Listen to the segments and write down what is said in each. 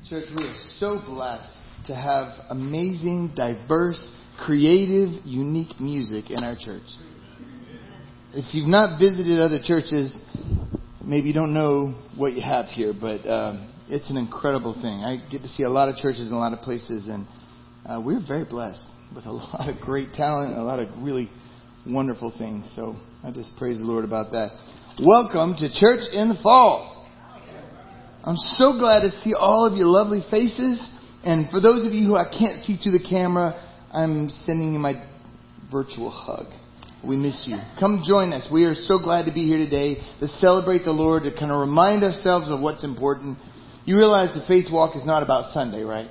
Church, we are so blessed to have amazing, diverse, creative, unique music in our church. If you've not visited other churches, maybe you don't know what you have here, but it's an incredible thing. I get to see a lot of churches in a lot of places, and we're very blessed with a lot of great talent and a lot of really wonderful things. So I just praise the Lord about that. Welcome to Church in the Falls. I'm so glad to see all of your lovely faces. And for those of you who I can't see through the camera, I'm sending you my virtual hug. We miss you. Come join us. We are so glad to be here today to celebrate the Lord, to kind of remind ourselves of what's important. You realize the Faith Walk is not about Sunday, right?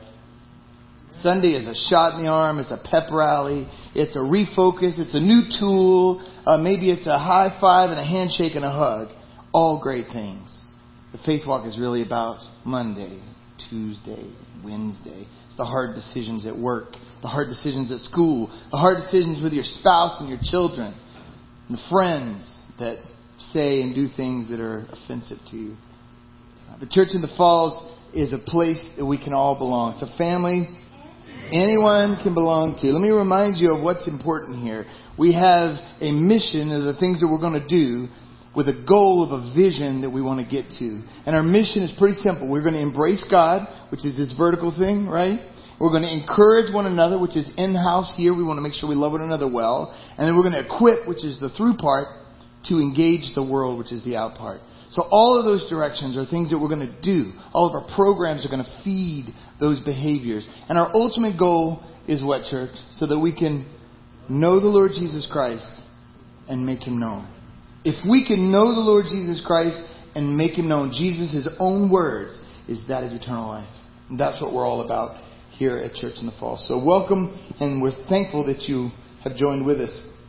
Sunday is a shot in the arm. It's a pep rally. It's a refocus. It's a new tool. Maybe it's a high five and a handshake and a hug. All great things. The Faith Walk is really about Monday, Tuesday, Wednesday. It's the hard decisions at work, the hard decisions at school, the hard decisions with your spouse and your children, and the friends that say and do things that are offensive to you. The Church in the Falls is a place that we can all belong. It's a family anyone can belong to. Let me remind you of what's important here. We have a mission of the things that we're going to do with a goal of a vision that we want to get to. And our mission is pretty simple. We're going to embrace God, which is this vertical thing, right? We're going to encourage one another, which is in-house here. We want to make sure we love one another well. And then we're going to equip, which is the through part, to engage the world, which is the out part. So all of those directions are things that we're going to do. All of our programs are going to feed those behaviors. And our ultimate goal is what, church? So that we can know the Lord Jesus Christ and make Him known. If we can know the Lord Jesus Christ and make Him known, Jesus' own words, that is eternal life. And that's what we're all about here at Church in the Falls. So welcome, and we're thankful that you have joined with us.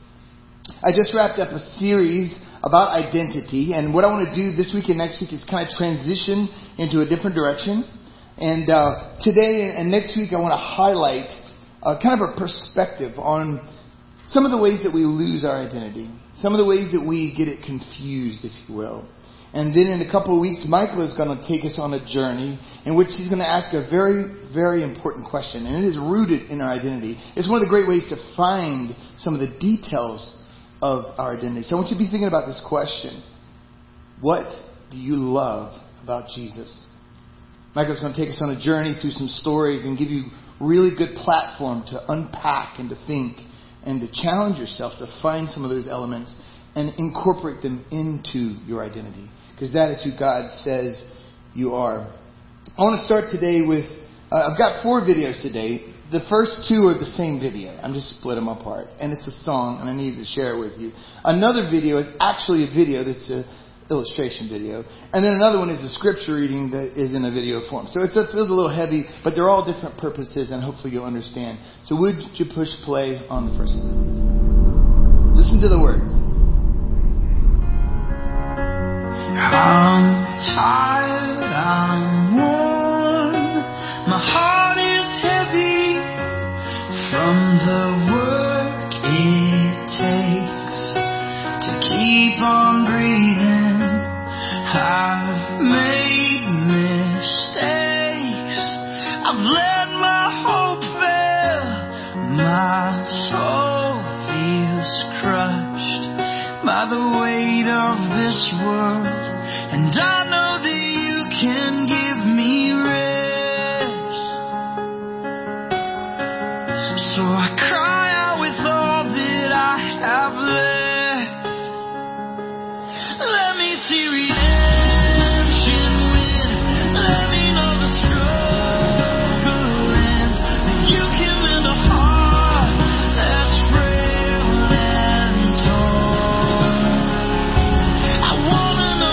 I just wrapped up a series about identity, and what I want to do this week and next week is kind of transition into a different direction. And today and next week I want to highlight kind of a perspective on some of the ways that we lose our identity. Some of the ways that we get it confused, if you will. And then in a couple of weeks, Michael is going to take us on a journey in which he's going to ask a very, very important question. And it is rooted in our identity. It's one of the great ways to find some of the details of our identity. So I want you to be thinking about this question. What do you love about Jesus? Michael's going to take us on a journey through some stories and give you really good platform to unpack and to think and to challenge yourself to find some of those elements and incorporate them into your identity. Because that is who God says you are. I want to start today with, I've got 4 videos today. The first 2 are the same video. I'm just split them apart. And it's a song, and I need to share it with you. Another video is actually a video that's an illustration video. And then another one is a scripture reading that is in a video form. So it feels a little heavy, but they're all different purposes, and hopefully you'll understand. So would you push play on the first one? Listen to the words. I'm tired, I'm worn, my heart is heavy from the work it takes to keep on breathing. I've made mistakes, I've let my hope fail, my soul feels crushed by the weight of this world, and I know that you can give me rest. So I cry out with all that I have left. Let me see redemption win. Let me know the struggle ends. That you can mend a heart that's frail and torn. I wanna know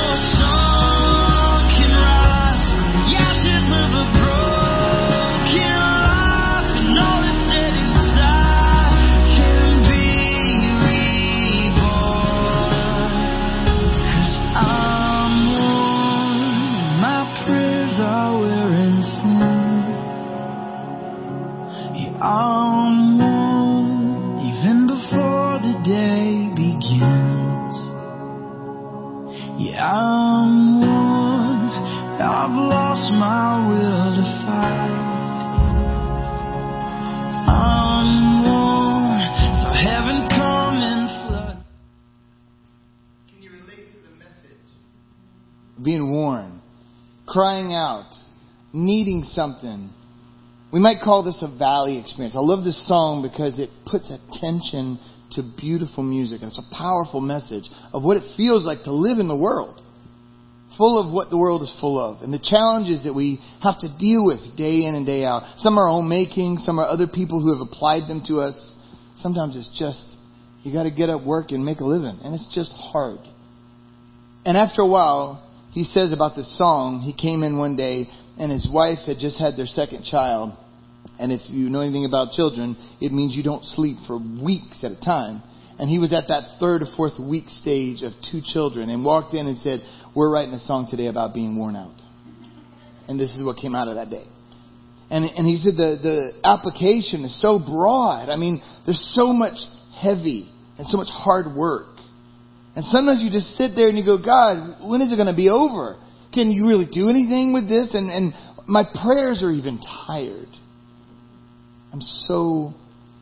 being worn, crying out, needing something. We might call this a valley experience. I love this song because it puts attention to beautiful music. And it's a powerful message of what it feels like to live in the world, full of what the world is full of, and the challenges that we have to deal with day in and day out. Some are our own making, some are other people who have applied them to us. Sometimes it's just, you got to get up, work, and make a living. And it's just hard. And after a while, he says about this song, he came in one day and his wife had just had their second child. And if you know anything about children, it means you don't sleep for weeks at a time. And he was at that third or fourth week stage of 2 children and walked in and said, we're writing a song today about being worn out. And this is what came out of that day. And he said the application is so broad. I mean, there's so much heavy and so much hard work. And sometimes you just sit there and you go, God, when is it going to be over? Can you really do anything with this? And my prayers are even tired. I'm so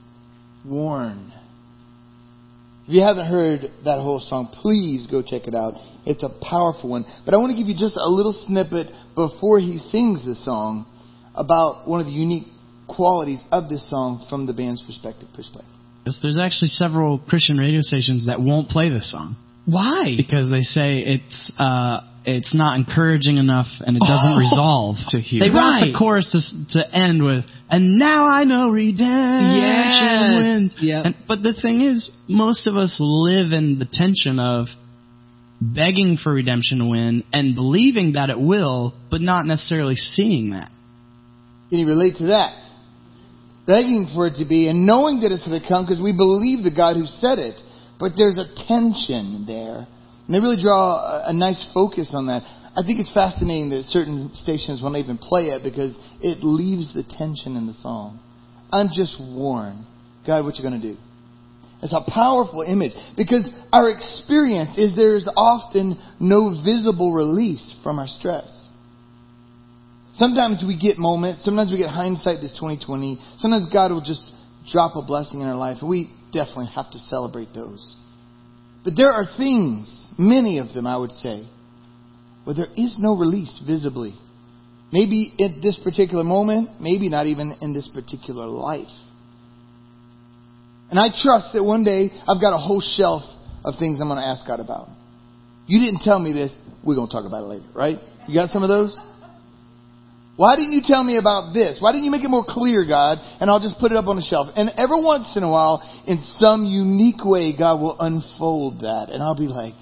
worn. If you haven't heard that whole song, please go check it out. It's a powerful one. But I want to give you just a little snippet before he sings this song about one of the unique qualities of this song from the band's perspective. There's actually several Christian radio stations that won't play this song. Why? Because they say it's not encouraging enough and it doesn't resolve. To hear. They want the chorus to end with, and now I know redemption wins. Yep. But the thing is, most of us live in the tension of begging for redemption to win and believing that it will, but not necessarily seeing that. Can you relate to that? Begging for it to be and knowing that it's going to come because we believe the God who said it. But there's a tension there. And they really draw a nice focus on that. I think it's fascinating that certain stations won't even play it because it leaves the tension in the song. I'm just worn. God, what you going to do? It's a powerful image because our experience is there's often no visible release from our stress. Sometimes we get moments. Sometimes we get hindsight this 2020. Sometimes God will just drop a blessing in our life. And we definitely have to celebrate those. But there are things, many of them I would say, where there is no release visibly. Maybe in this particular moment, maybe not even in this particular life. And I trust that one day I've got a whole shelf of things I'm going to ask God about. You didn't tell me this. We're going to talk about it later, right? You got some of those? Why didn't you tell me about this? Why didn't you make it more clear, God? And I'll just put it up on the shelf. And every once in a while, in some unique way, God will unfold that. And I'll be like,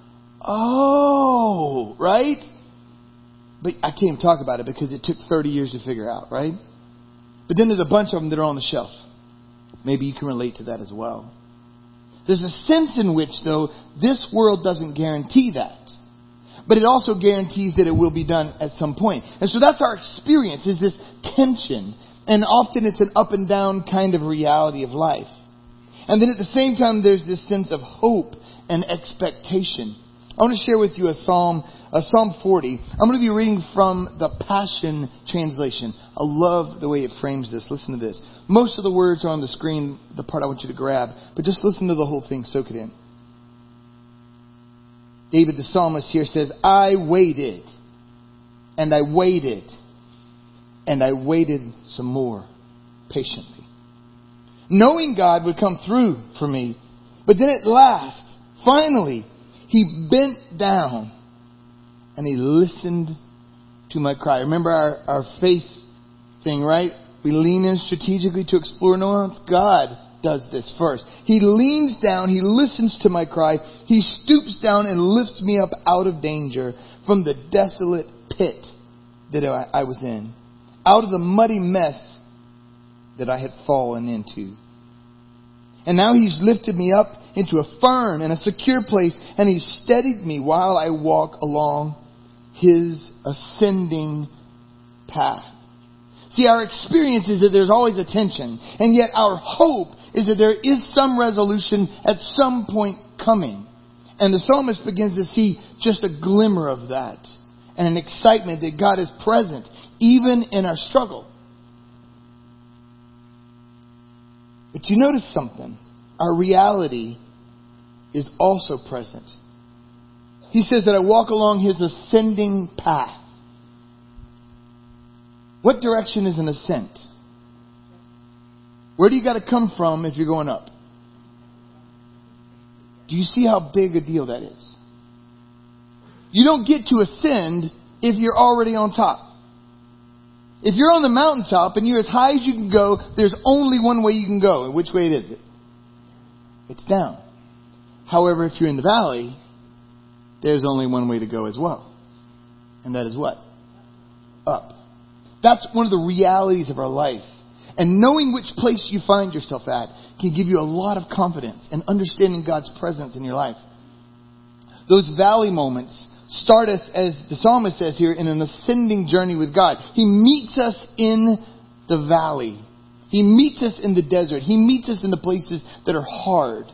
oh, right? But I can't even talk about it because it took 30 years to figure out, right? But then there's a bunch of them that are on the shelf. Maybe you can relate to that as well. There's a sense in which, though, this world doesn't guarantee that. But it also guarantees that it will be done at some point. And so that's our experience, is this tension. And often it's an up and down kind of reality of life. And then at the same time, there's this sense of hope and expectation. I want to share with you a Psalm 40. I'm going to be reading from the Passion Translation. I love the way it frames this. Listen to this. Most of the words are on the screen, the part I want you to grab. But just listen to the whole thing. Soak it in. David the psalmist here says, I waited, and I waited, and I waited some more patiently, knowing God would come through for me. But then at last, finally, he bent down and he listened to my cry. Remember our faith thing, right? We lean in strategically to explore nuance. God does this first. He leans down, he listens to my cry, he stoops down and lifts me up out of danger from the desolate pit that I was in, out of the muddy mess that I had fallen into. And now he's lifted me up into a firm and a secure place, and he's steadied me while I walk along his ascending path. See, our experience is that there's always a tension, and yet our hope is that there is some resolution at some point coming. And the psalmist begins to see just a glimmer of that, and an excitement that God is present, even in our struggle. But you notice something. Our reality is also present. He says that I walk along His ascending path. What direction is an ascent? Where do you got to come from if you're going up? Do you see how big a deal that is? You don't get to ascend if you're already on top. If you're on the mountaintop and you're as high as you can go, there's only one way you can go. And which way is it? It's down. However, if you're in the valley, there's only one way to go as well. And that is what? Up. That's one of the realities of our life. And knowing which place you find yourself at can give you a lot of confidence and understanding God's presence in your life. Those valley moments start us, as the psalmist says here, in an ascending journey with God. He meets us in the valley. He meets us in the desert. He meets us in the places that are hard.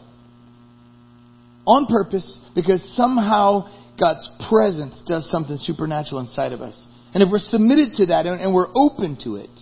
On purpose, because somehow God's presence does something supernatural inside of us. And if we're submitted to that and we're open to it,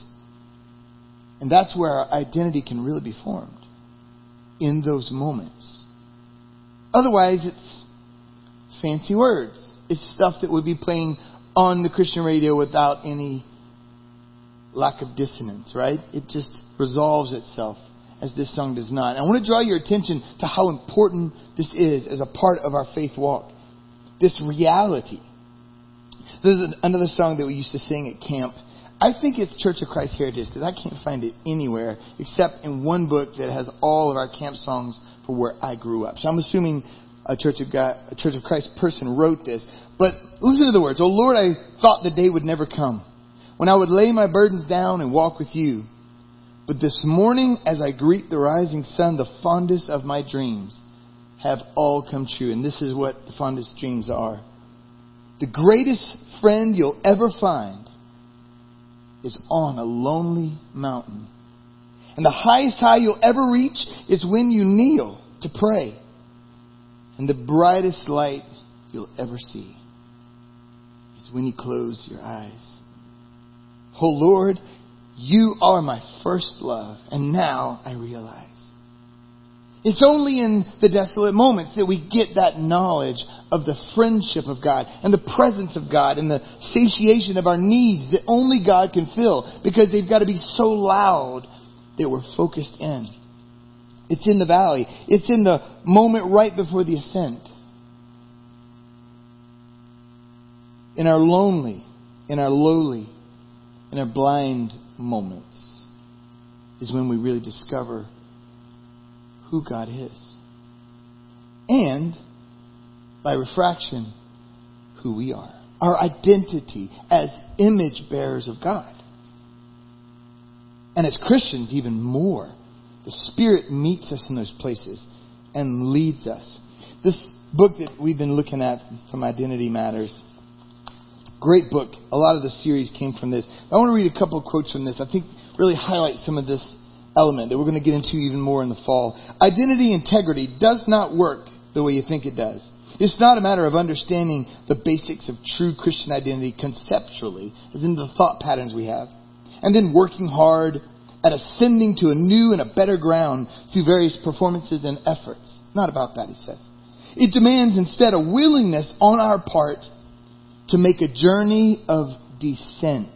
and that's where our identity can really be formed, in those moments. Otherwise, it's fancy words. It's stuff that would be playing on the Christian radio without any lack of dissonance, right? It just resolves itself, as this song does not. And I want to draw your attention to how important this is as a part of our faith walk. This reality. There's another song that we used to sing at camp. I think it's Church of Christ Heritage, because I can't find it anywhere except in one book that has all of our camp songs for where I grew up. So I'm assuming a Church of Christ person wrote this. But listen to the words. Oh Lord, I thought the day would never come when I would lay my burdens down and walk with you. But this morning, as I greet the rising sun, the fondest of my dreams have all come true. And this is what the fondest dreams are. The greatest friend you'll ever find is on a lonely mountain. And the highest high you'll ever reach is when you kneel to pray. And the brightest light you'll ever see is when you close your eyes. Oh Lord, you are my first love, and now I realize. It's only in the desolate moments that we get that knowledge of the friendship of God and the presence of God and the satiation of our needs that only God can fill, because they've got to be so loud that we're focused in. It's in the valley. It's in the moment right before the ascent. In our lonely, in our lowly, in our blind moments is when we really discover who God is. And, by refraction, who we are. Our identity as image bearers of God. And as Christians, even more. The Spirit meets us in those places and leads us. This book that we've been looking at from Identity Matters, great book. A lot of the series came from this. I want to read a couple of quotes from this. I think really highlight some of this element that we're going to get into even more in the fall. Identity integrity does not work the way you think it does. It's not a matter of understanding the basics of true Christian identity conceptually, as in the thought patterns we have, and then working hard at ascending to a new and a better ground through various performances and efforts. Not about that, he says. It demands instead a willingness on our part to make a journey of descent.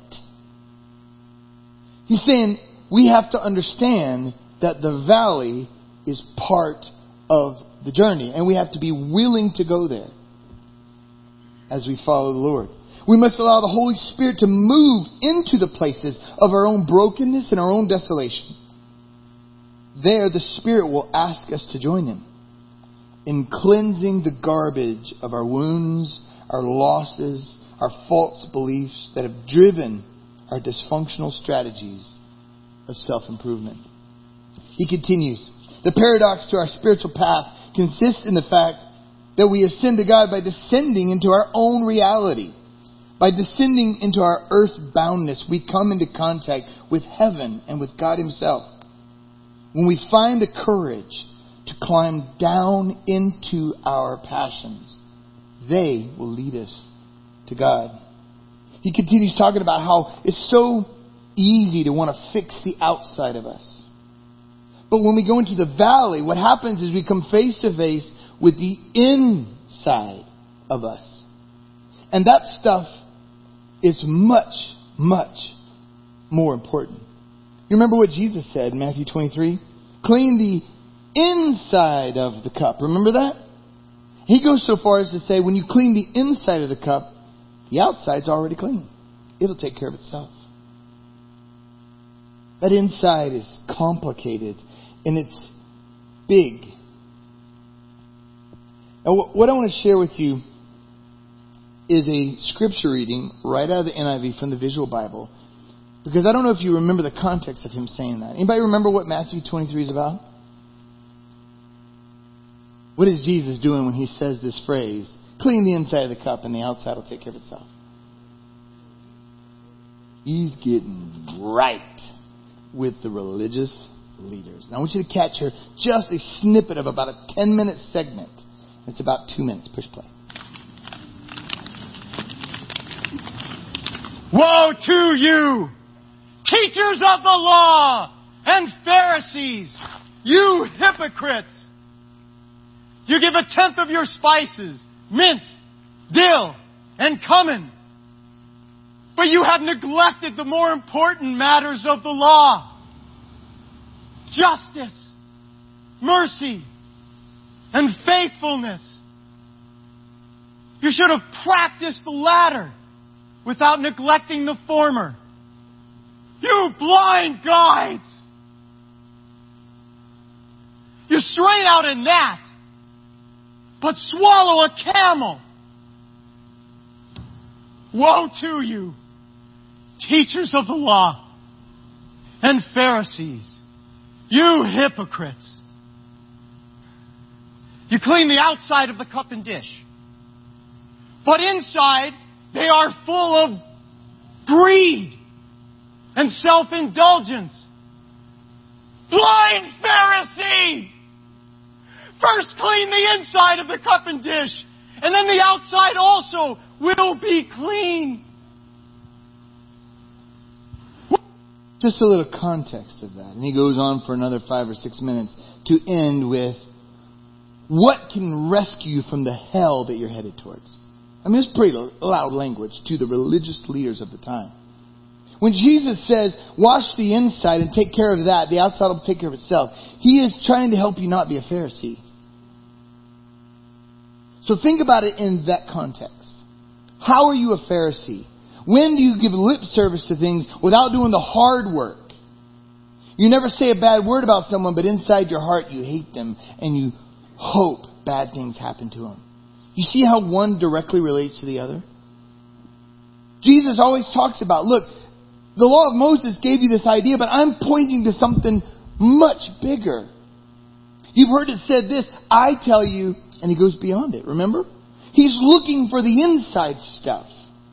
He's saying we have to understand that the valley is part of the journey, and we have to be willing to go there as we follow the Lord. We must allow the Holy Spirit to move into the places of our own brokenness and our own desolation. There, the Spirit will ask us to join Him in cleansing the garbage of our wounds, our losses, our false beliefs that have driven our dysfunctional strategies of self-improvement. He continues, the paradox to our spiritual path consists in the fact that we ascend to God by descending into our own reality. By descending into our earth-boundness, we come into contact with heaven and with God Himself. When we find the courage to climb down into our passions, they will lead us to God. He continues talking about how it's so easy to want to fix the outside of us. But when we go into the valley, what happens is we come face to face with the inside of us. And that stuff is much, much more important. You remember what Jesus said in Matthew 23? Clean the inside of the cup. Remember that? He goes so far as to say when you clean the inside of the cup, the outside's already clean. It'll take care of itself. That inside is complicated and it's big. Now, what I want to share with you is a scripture reading right out of the NIV from the Visual Bible. Because I don't know if you remember the context of him saying that. Anybody remember what Matthew 23 is about? What is Jesus doing when he says this phrase? Clean the inside of the cup and the outside will take care of itself. He's getting right with the religious leaders. Now I want you to catch here just a snippet of about a 10-minute segment. It's about 2 minutes. Push play. Woe to you, teachers of the law and Pharisees, you hypocrites! You give 1/10 of your spices, mint, dill, and cumin. But you have neglected the more important matters of the law. Justice, mercy, and faithfulness. You should have practiced the latter without neglecting the former. You blind guides! You strain out a gnat, but swallow a camel. Woe to you, teachers of the law and Pharisees, you hypocrites! You clean the outside of the cup and dish, but inside they are full of greed and self-indulgence. Blind Pharisee! First clean the inside of the cup and dish, and then the outside also will be clean. Just a little context of that. And he goes on for another 5 or 6 minutes to end with what can rescue you from the hell that you're headed towards. I mean, it's pretty loud language to the religious leaders of the time. When Jesus says, wash the inside and take care of that, the outside will take care of itself, he is trying to help you not be a Pharisee. So think about it in that context. How are you a Pharisee? When do you give lip service to things without doing the hard work? You never say a bad word about someone, but inside your heart you hate them and you hope bad things happen to them. You see how one directly relates to the other? Jesus always talks about, look, the law of Moses gave you this idea, but I'm pointing to something much bigger. You've heard it said this, I tell you, and he goes beyond it, remember? He's looking for the inside stuff.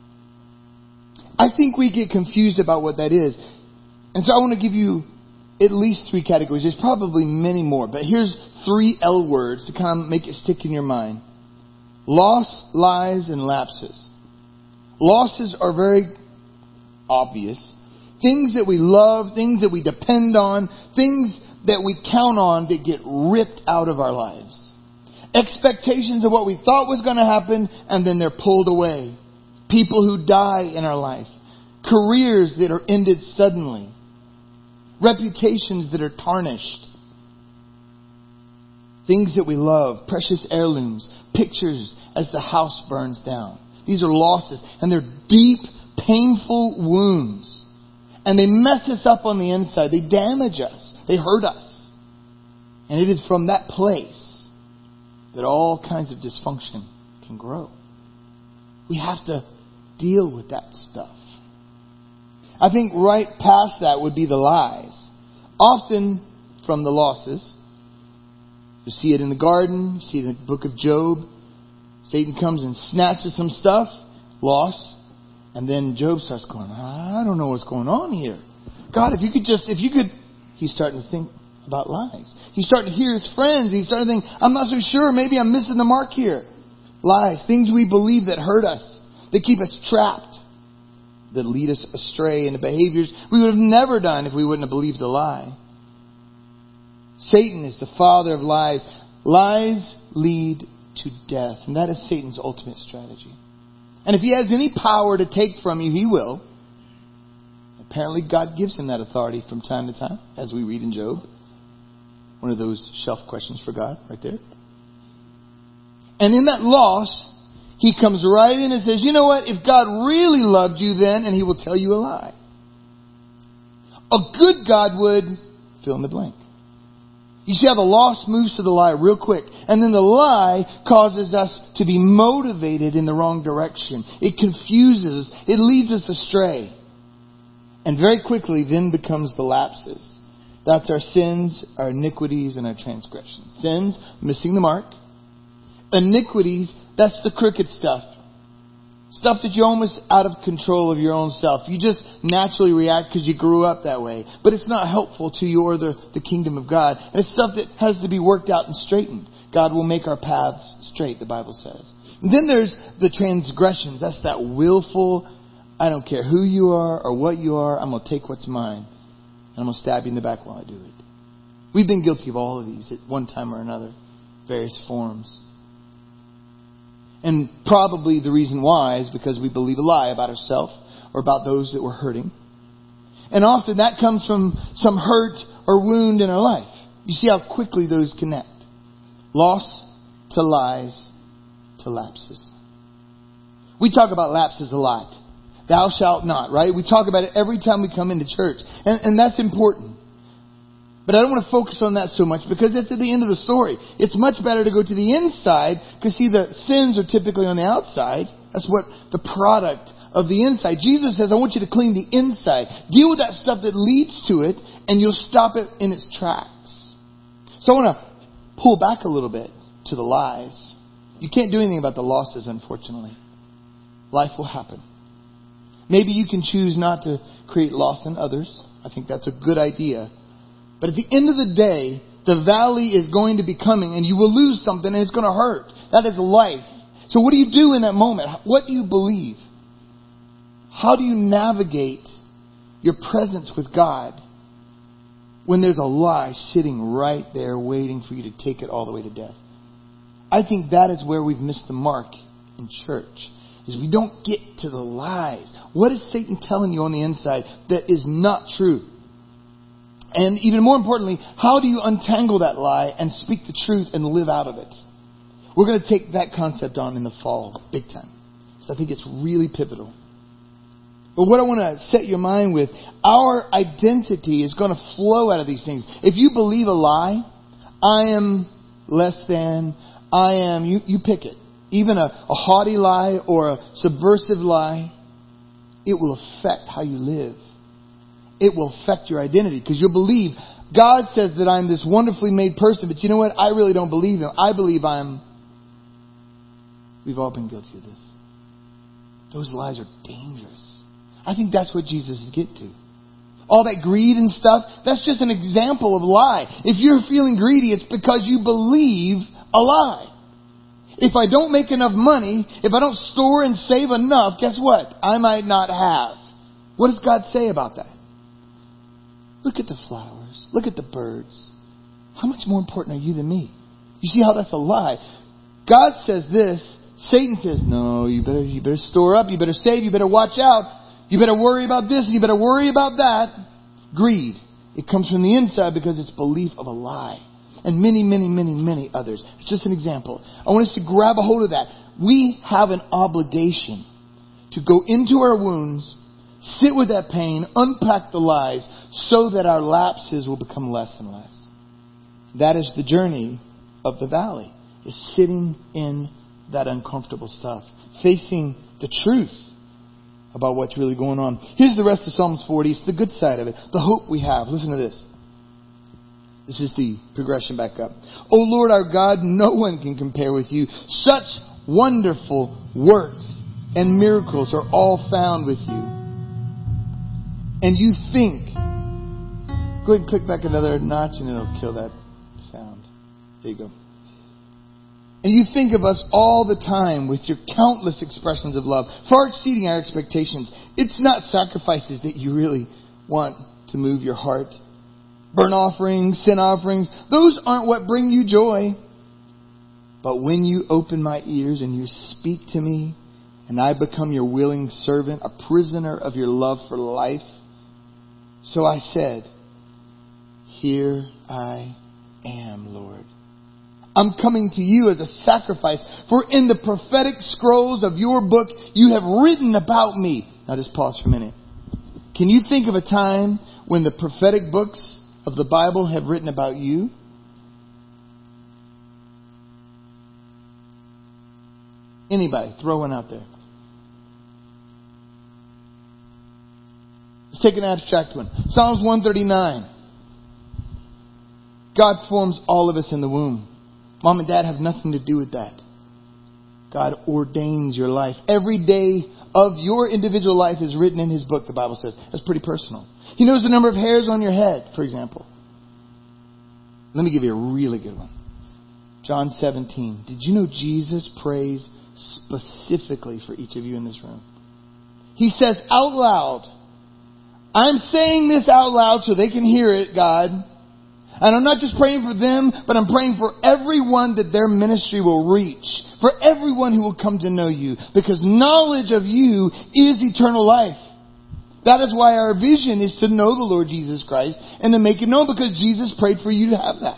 I think we get confused about what that is. And so I want to give you at least 3 categories. There's probably many more, but here's 3 L words to kind of make it stick in your mind. Loss, lies, and lapses. Losses are very obvious. Things that we love, things that we depend on, things that we count on that get ripped out of our lives. Expectations of what we thought was going to happen and then they're pulled away. People who die in our life. Careers that are ended suddenly. Reputations that are tarnished. Things that we love. Precious heirlooms. Pictures as the house burns down. These are losses. And they're deep, painful wounds. And they mess us up on the inside. They damage us. They hurt us. And it is from that place that all kinds of dysfunction can grow. We have to deal with that stuff. I think right past that would be the lies. Often from the losses. You see it in the garden. You see it in the book of Job. Satan comes and snatches some stuff. Loss. And then Job starts going, I don't know what's going on here. God, if you could, he's starting to think about lies. He's starting to hear his friends. He's starting to think, I'm not so sure. Maybe I'm missing the mark here. Lies. Things we believe that hurt us. That keep us trapped. That lead us astray into behaviors we would have never done if we wouldn't have believed the lie. Satan is the father of lies. Lies lead to death. And that is Satan's ultimate strategy. And if he has any power to take from you, he will. Apparently God gives him that authority from time to time, as we read in Job. One of those shelf questions for God right there. And in that loss, he comes right in and says, you know what? If God really loved you then, and he will tell you a lie. A good God would fill in the blank. You see how the loss moves to the lie real quick. And then the lie causes us to be motivated in the wrong direction. It confuses us. It leads us astray. And very quickly then becomes the lapses. That's our sins, our iniquities, and our transgressions. Sins, missing the mark. Iniquities, that's the crooked stuff. Stuff that you're almost out of control of your own self. You just naturally react because you grew up that way. But it's not helpful to you or the kingdom of God. And it's stuff that has to be worked out and straightened. God will make our paths straight, the Bible says. And then there's the transgressions. That's that willful, I don't care who you are or what you are, I'm going to take what's mine. And I'm going to stab you in the back while I do it. We've been guilty of all of these at one time or another. Various forms. And probably the reason why is because we believe a lie about ourselves or about those that we're hurting. And often that comes from some hurt or wound in our life. You see how quickly those connect. Loss to lies to lapses. We talk about lapses a lot. Thou shalt not, right? We talk about it every time we come into church. And that's important. But I don't want to focus on that so much because that's at the end of the story. It's much better to go to the inside because, see, the sins are typically on the outside. That's what the product of the inside. Jesus says, I want you to clean the inside. Deal with that stuff that leads to it and you'll stop it in its tracks. So I want to pull back a little bit to the lies. You can't do anything about the losses, unfortunately. Life will happen. Maybe you can choose not to create loss in others. I think that's a good idea. But at the end of the day, the valley is going to be coming and you will lose something and it's going to hurt. That is life. So what do you do in that moment? What do you believe? How do you navigate your presence with God when there's a lie sitting right there waiting for you to take it all the way to death? I think that is where we've missed the mark in church. Is we don't get to the lies. What is Satan telling you on the inside that is not true? And even more importantly, how do you untangle that lie and speak the truth and live out of it? We're going to take that concept on in the fall, big time. So I think it's really pivotal. But what I want to set your mind with, our identity is going to flow out of these things. If you believe a lie, I am less than, I am, you pick it. Even a haughty lie or a subversive lie, it will affect how you live. It will affect your identity because you'll believe God says that I'm this wonderfully made person, but you know what? I really don't believe Him. I believe we've all been guilty of this. Those lies are dangerous. I think that's what Jesus is getting to. All that greed and stuff, that's just an example of lie. If you're feeling greedy, it's because you believe a lie. If I don't make enough money, if I don't store and save enough, guess what? I might not have. What does God say about that? Look at the flowers. Look at the birds. How much more important are you than me? You see how that's a lie? God says this. Satan says, no, you better store up. You better save. You better watch out. You better worry about this. And you better worry about that. Greed. It comes from the inside because it's belief of a lie. And many, many, many, many others. It's just an example. I want us to grab a hold of that. We have an obligation to go into our wounds, sit with that pain, unpack the lies, so that our lapses will become less and less. That is the journey of the valley, is sitting in that uncomfortable stuff, facing the truth about what's really going on. Here's the rest of Psalms 40. It's the good side of it, the hope we have. Listen to this. This is the progression back up. O Lord our God, no one can compare with you. Such wonderful works and miracles are all found with you. And you think, go ahead and click back another notch and it'll kill that sound. There you go. And you think of us all the time with your countless expressions of love, far exceeding our expectations. It's not sacrifices that you really want to move your heart. Burnt offerings, sin offerings, those aren't what bring you joy. But when you open my ears and you speak to me, and I become your willing servant, a prisoner of your love for life, so I said, here I am, Lord. I'm coming to you as a sacrifice, for in the prophetic scrolls of your book, you have written about me. Now just pause for a minute. Can you think of a time when the prophetic books of the Bible have written about you? Anybody, throw one out there. Let's take an abstract one. Psalms 139. God forms all of us in the womb. Mom and Dad have nothing to do with that. God ordains your life. Every day of your individual life is written in His book, the Bible says. That's pretty personal. He knows the number of hairs on your head, for example. Let me give you a really good one. John 17. Did you know Jesus prays specifically for each of you in this room? He says out loud, I'm saying this out loud so they can hear it, God. And I'm not just praying for them, but I'm praying for everyone that their ministry will reach. For everyone who will come to know you. Because knowledge of you is eternal life. That is why our vision is to know the Lord Jesus Christ and to make it known, because Jesus prayed for you to have that.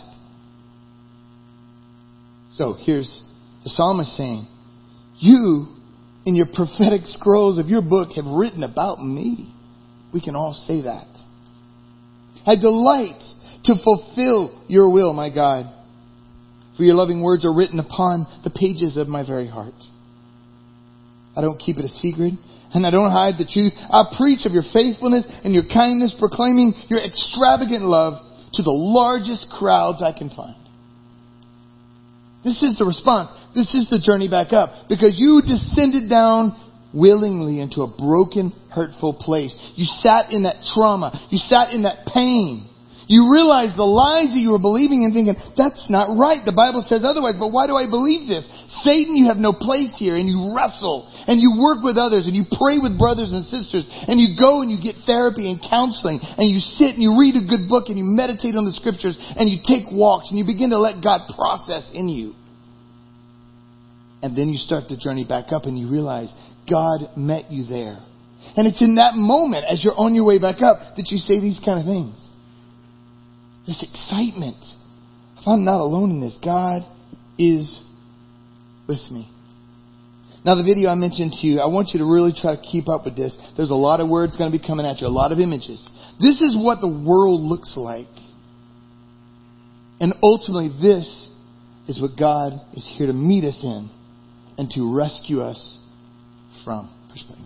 So here's the psalmist saying, you, in your prophetic scrolls of your book, have written about me. We can all say that. I delight to fulfill your will, my God. For your loving words are written upon the pages of my very heart. I don't keep it a secret, and I don't hide the truth. I preach of your faithfulness and your kindness, proclaiming your extravagant love to the largest crowds I can find. This is the response. This is the journey back up. Because you descended down willingly into a broken, hurtful place. You sat in that trauma. You sat in that pain. You realized the lies that you were believing and thinking, that's not right. The Bible says otherwise, but why do I believe this? Satan, you have no place here. And you wrestle. And you work with others. And you pray with brothers and sisters. And you go and you get therapy and counseling. And you sit and you read a good book and you meditate on the scriptures. And you take walks and you begin to let God process in you. And then you start the journey back up and you realize God met you there. And it's in that moment, as you're on your way back up, that you say these kind of things. This excitement. If I'm not alone in this, God is with me. Now the video I mentioned to you, I want you to really try to keep up with this. There's a lot of words going to be coming at you, a lot of images. This is what the world looks like. And ultimately this is what God is here to meet us in and to rescue us from. Perspective.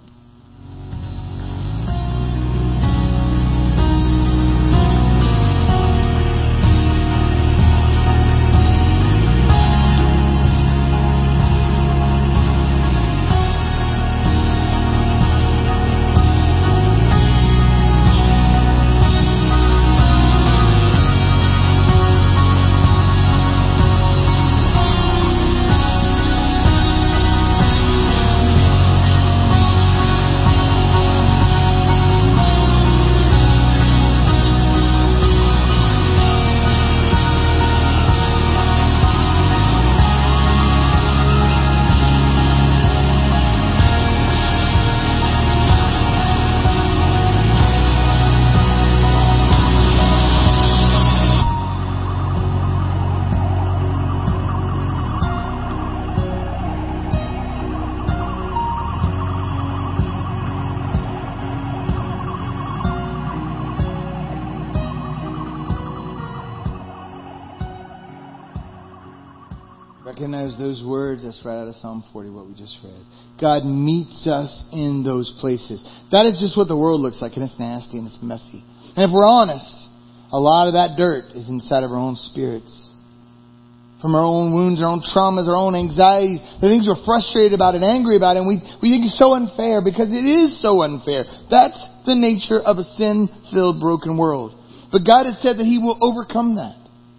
Recognize those words. That's right out of Psalm 40, what we just read. God meets us in those places. That is just what the world looks like, and it's nasty and it's messy. And if we're honest, a lot of that dirt is inside of our own spirits. From our own wounds, our own traumas, our own anxieties, the things we're frustrated about and angry about, and we think it's so unfair, because it is so unfair. That's the nature of a sin-filled, broken world. But God has said that He will overcome that.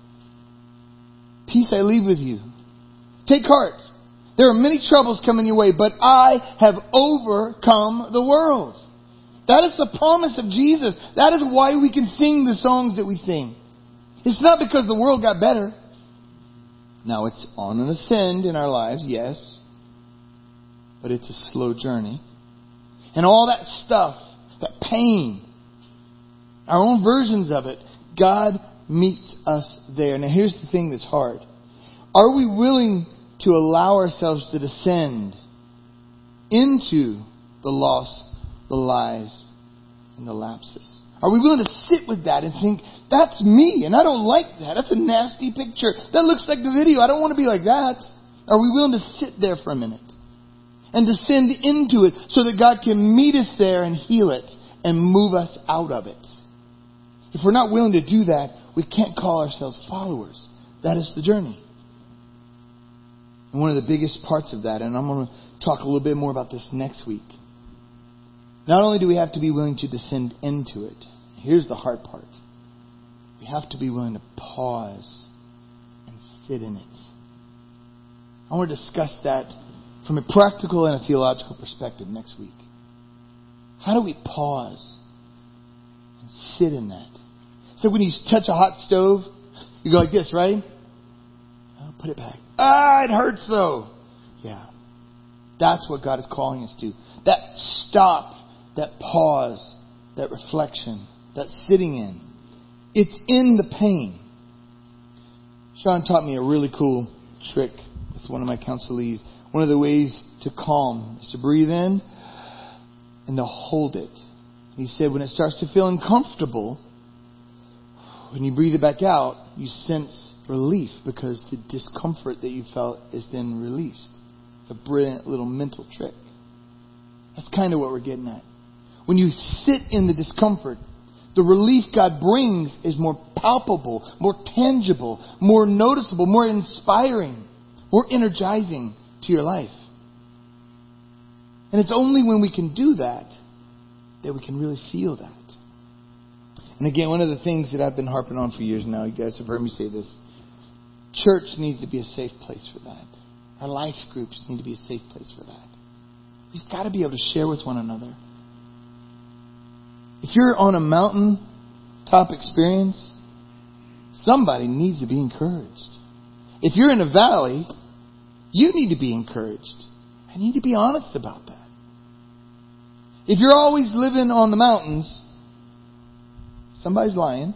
Peace I leave with you. Take heart. There are many troubles coming your way, but I have overcome the world. That is the promise of Jesus. That is why we can sing the songs that we sing. It's not because the world got better. Now, it's on an ascend in our lives, yes, but it's a slow journey. And all that stuff, that pain, our own versions of it, God meets us there. Now, here's the thing that's hard. Are we willing to allow ourselves to descend into the loss, the lies, and the lapses? Are we willing to sit with that and think, that's me, and I don't like that. That's a nasty picture. That looks like the video. I don't want to be like that. Are we willing to sit there for a minute and descend into it so that God can meet us there and heal it and move us out of it? If we're not willing to do that, we can't call ourselves followers. That is the journey. And one of the biggest parts of that, and I'm going to talk a little bit more about this next week. Not only do we have to be willing to descend into it, here's the hard part. We have to be willing to pause and sit in it. I want to discuss that from a practical and a theological perspective next week. How do we pause and sit in that? So when you touch a hot stove, you go like this, right? Oh, put it back. It hurts though. Yeah. That's what God is calling us to. That stop, that pause, that reflection, that sitting in. It's in the pain. Sean taught me a really cool trick with one of my counselees. One of the ways to calm is to breathe in and to hold it. He said when it starts to feel uncomfortable, when you breathe it back out, you sense relief because the discomfort that you felt is then released. It's a brilliant little mental trick. That's kind of what we're getting at. When you sit in the discomfort, the relief God brings is more palpable, more tangible, more noticeable, more inspiring, more energizing to your life. And it's only when we can do that that we can really feel that. And again, one of the things that I've been harping on for years now, you guys have heard me say this, church needs to be a safe place for that. Our life groups need to be a safe place for that. We've got to be able to share with one another. If you're on a mountaintop experience, somebody needs to be encouraged. If you're in a valley, you need to be encouraged. I need to be honest about that. If you're always living on the mountains, somebody's lying.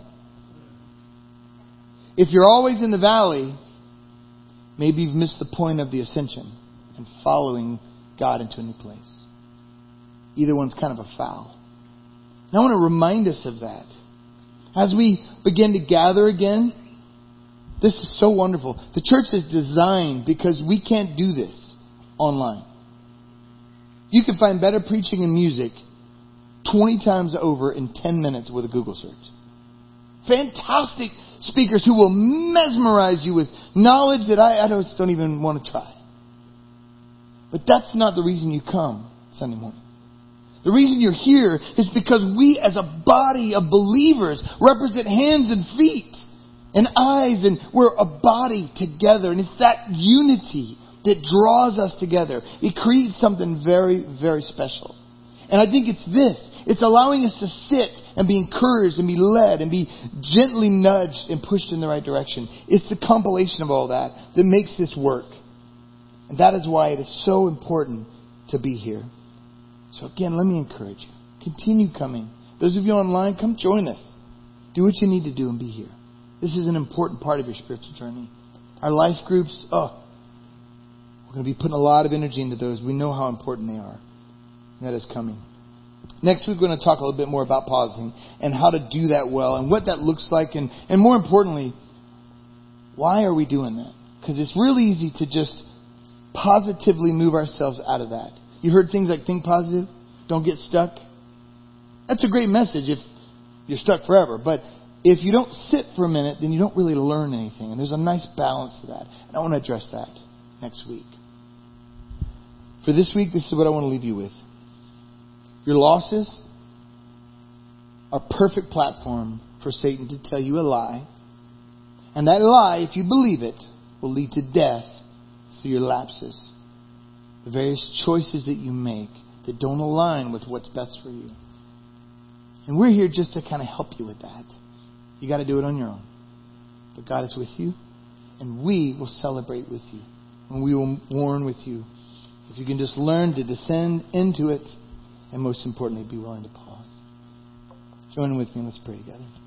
If you're always in the valley, maybe you've missed the point of the ascension and following God into a new place. Either one's kind of a foul. And I want to remind us of that. As we begin to gather again, this is so wonderful. The church is designed because we can't do this online. You can find better preaching and music 20 times over in 10 minutes with a Google search. Fantastic speakers who will mesmerize you with knowledge that I just don't even want to try. But that's not the reason you come Sunday morning. The reason you're here is because we as a body of believers represent hands and feet and eyes, and we're a body together. And it's that unity that draws us together. It creates something very, very special. And I think it's this. It's allowing us to sit and be encouraged and be led and be gently nudged and pushed in the right direction. It's the compilation of all that that makes this work. And that is why it is so important to be here. So again, let me encourage you. Continue coming. Those of you online, come join us. Do what you need to do and be here. This is an important part of your spiritual journey. Our life groups, we're going to be putting a lot of energy into those. We know how important they are. And that is coming. Next week, we're going to talk a little bit more about pausing and how to do that well and what that looks like. And more importantly, why are we doing that? Because it's really easy to just positively move ourselves out of that. You heard things like think positive, don't get stuck. That's a great message if you're stuck forever. But if you don't sit for a minute, then you don't really learn anything. And there's a nice balance to that. And I want to address that next week. For this week, this is what I want to leave you with. Your losses are a perfect platform for Satan to tell you a lie. And that lie, if you believe it, will lead to death through your lapses. The various choices that you make that don't align with what's best for you. And we're here just to kind of help you with that. You got to do it on your own. But God is with you. And we will celebrate with you. And we will mourn with you. If you can just learn to descend into it, and most importantly, be willing to pause. Join with me and let's pray together.